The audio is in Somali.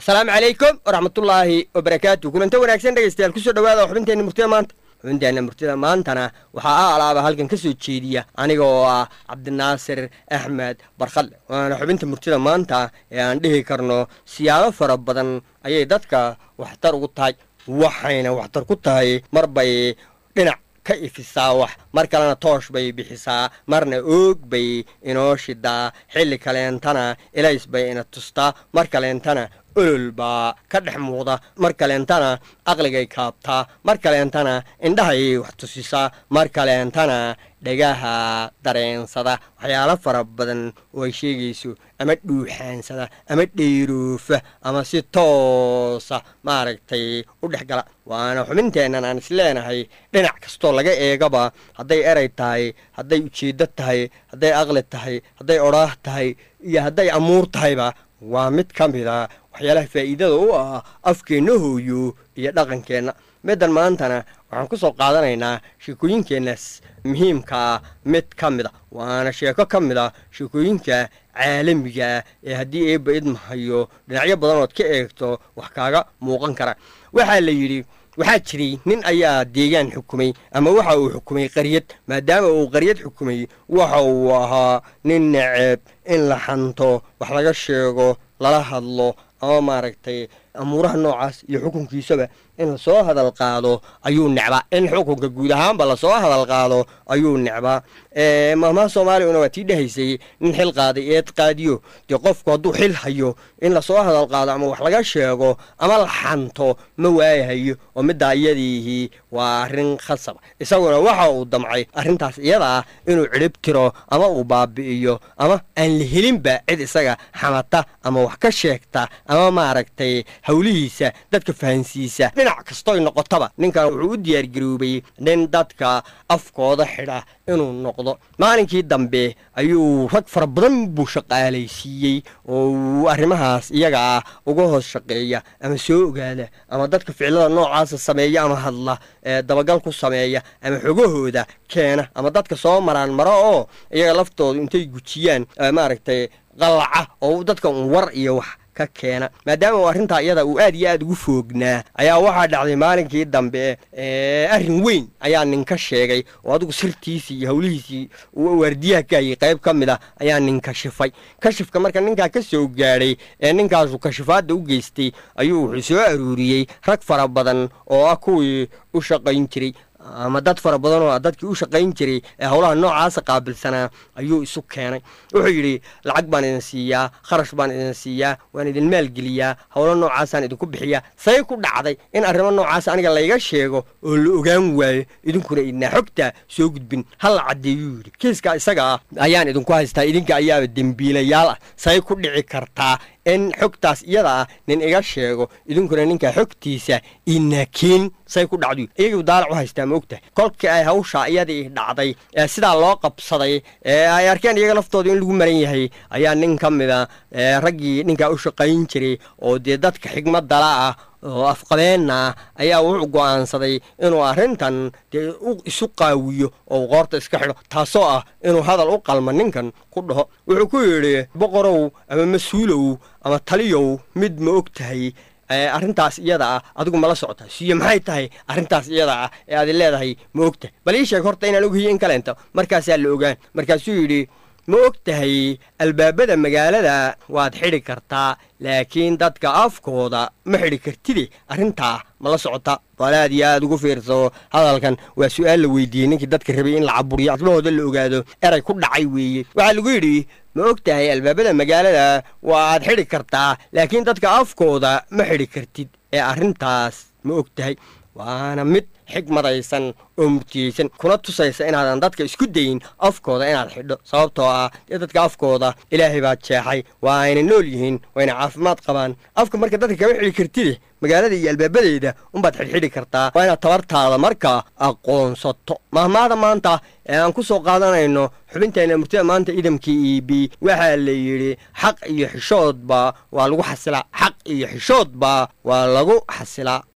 السلام عليكم ورحمة الله وبركاته. كلنا وناكسين دقيستيال كسو دوادا وحبنتين مرتدى مانتا xubinteena murtida maantana waxaa alaaba halkan ka soo jeediya anigoo ah cabdinaasir axmed barkhalle waana xubinta murtida maanta ee aan dhihi karno siyaabo fara badan ayay dadka waxtar ugu tahay waxayna waxtar ku tahay marbay dhinac ka ifisaa wax mar kalena toosh bay bixisaa marna oog bay inoo shidaa xilli kaleentana ilays bay ina tustaa mar kaleentana olol baa ka dhex muuqda mar kaleentana aqligay kaabtaa mar kaleentana indhahay wax tusisaa mar kaleentana dhagaha dareensada waxyaalo fara badan oo ay sheegayso ama dhuuxaansada ama dheeroofa ama si toosa maaragtay u dhex gala waana xubinteennan aan isleenahay dhinac kastoo laga eegaba hadday eray tahay hadday ujeeddo tahay hadday aqli tahay hadday odhaah tahay iyo hadday amuur tahayba waa mid ka mida waxyaalaha faa'iidada u ah afkeenna hooyo iyo dhaqankeenna middan maantana waxaan ku soo qaadanaynaa sheekooyinkeennaas muhiimkaa mid ka mida waana sheeko ka mid a sheekooyinka caalamiga ee haddii eebba idmahayo dhinacyo badanood ka eegto wax kaaga muuqan kara waxaa la yidhi waxaa jiray nin ayaa deegaan xukumay ama waxa uu xukumay qaryad maadaama uu qaryad xukumay waxa uu ahaa nin neceb in la xanto wax laga sheego lala hadlo ama maaragtay amuuraha noocaas iyo xukunkiisaba in lasoo hadal qaado ayuu necbaa in xukunka guud ahaanba lasoo hadal qaado ayuu necbaa mahmaha soomaaliyana waa tii dhahaysay nin xil qaaday eed qaadiyo dee qofku hadduu xil hayo in lasoo hadal qaado ama wax laga sheego ama la xanto ma waayahayo oo middaa iyadiihii waa arrin khasab isaguna waxa uu damcay arrintaas iyadaa inuu cidhib tiro ama uu baabi'iyo ama aan la helinba cid isaga xamata ama wax ka sheegta ama maaragtay hawlihiisa dadka fahansiisa dhinac kastoy noqotaba ninkan wuxuu u diyaargaroobay nin dadka afkooda xidha inuu noqdo maalinkii dambe ayuu rag fara badan buu shaqaalaysiiyey oo uu arrimahaas iyaga ah uga hoos shaqeeya ama soo ogaada ama dadka ficilada noocaasa sameeya ama hadla dabagal ku sameeya ama xogahooda keena ama dadka soo maraan maro oo iyaga laftooda intay gujiyaan maaragtay qallaca oo dadka un war iyo wax ka keena maadaama uu arrintaa iyada uu aad iyo aad ugu foognaa ayaa waxaa dhacday maalinkii dambe arrin weyn ayaa ninka sheegay oo adigu sirtiisii iyo hawlihiisii waardiyaha kaayay qayb ka mid a ayaa nin kashifay kashifka marka ninkaa ka soo gaadhay ee ninkaasu kashifaadda u geystay ayuu wuxuu soo aruuriyey rag fara badan oo ah kuwii u shaqayn jiray ama dad fara badan oo dadkii u shaqayn jiray ee howlaha noocaasa qaabilsanaa ayuu isu keenay wuxuu yidhi lacag baan idin siiyaa kharash baan idin siiyaa waan idin maalgeliyaa howlo noocaasaan idinku bixiyaa say ku dhacday in arrimo noocaas aniga layga sheego oo la ogaan waayo idinkuna idnaa xogtaa soo gudbin halla caddeeyuu yidhi kiiskaa isaga ah ayaan idinku haystaa idinka ayaaba dembiilayaal ah say ku dhici kartaa in xogtaas iyada ah nin iga sheego idinkuna ninkaa xogtiisa inakiin say ku dhacdu iyagii daalac u haystaa ma ogtahay kolkii ay hawshaa iyadii dhacday ee sidaa loo qabsaday ee ay arkeen iyaga laftooda in lagu maran yahay ayaa nin ka mida raggii ninkaa u shaqayn jiray oo dee dadka xigmadala ah oo afqabeenna ayaa wuxuu go'aansaday inuu arrintan dee isu qaawiyo oo qoorta iska xidho taasoo ah inuu hadal u qalma ninkan ku dhaho wuxuu ku yidhi boqorow ama mas-uulow ama taliyow mid ma og tahay arrintaas iyada ah adigu mala socota siyo maxay tahay arrintaas iyada ah ee aad leedahay ma og tahay bal ii sheeg horta inaan oghiyo in kaleento markaasaa la ogaan markaasuu yidhi ma og tahay albaabada magaalada waad xidhi kartaa laakiin dadka afkooda ma xidhi kartide arrintaa ma la socota bal aad iyo aad ugu fiirso hadalkan waa su'aal la weydiiyey ninkii dadka rabay in la caburiyo cadlahooda la ogaado eray ku dhacay weeye waxaa lagu yidhi ma og tahay albaabada magaalada waad xidhi kartaa laakiin dadka afkooda ma xidhi kartid ee arrintaas ma og tahay waana mid xigmadaysan oo murtiyeysan kuna tusaysa inaadan dadka isku dayin afkooda inaad xidho sababtoo ah dee dadka afkooda ilaahay baad jeexay waa ayna nool yihiin wayna caafimaad qabaan afka marka dadka kama xidhi kartide magaalada iyo albaabadeeda unbaad xidhxidhi kartaa waa inaad tabartaada markaa aqoonsato mahmaada maanta ee aan ku soo qaadanayno xubinteenna murtida maanta idamkii eb waxaa la yidhi xaq iyo xishoodba waa lagu xasilaa xaq iyo xishoodba waa lagu xasilaa